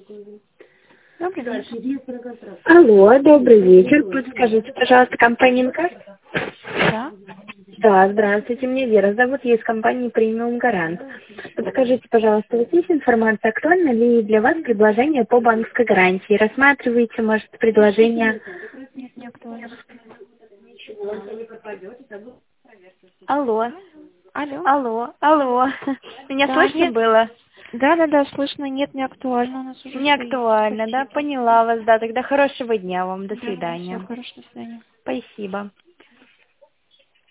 Добрый вечер. Алло, добрый вечер. Подскажите, пожалуйста, компания МКАР? Да. Да, здравствуйте, меня Вера зовут, я из компании Премиум Гарант. Подскажите, пожалуйста, вот есть информация, актуально ли для вас предложение по банковской гарантии? Рассматриваете, может, предложение? Нет, не актуально. Алло, Алло. алло. Меня Да, слышно нет. было? Да, слышно. Нет, не актуально. У нас уже Не все есть. актуально, да? Спасибо. Поняла вас, да. Тогда хорошего дня вам. До Да, всего свидания. хорошего. До свидания. Спасибо.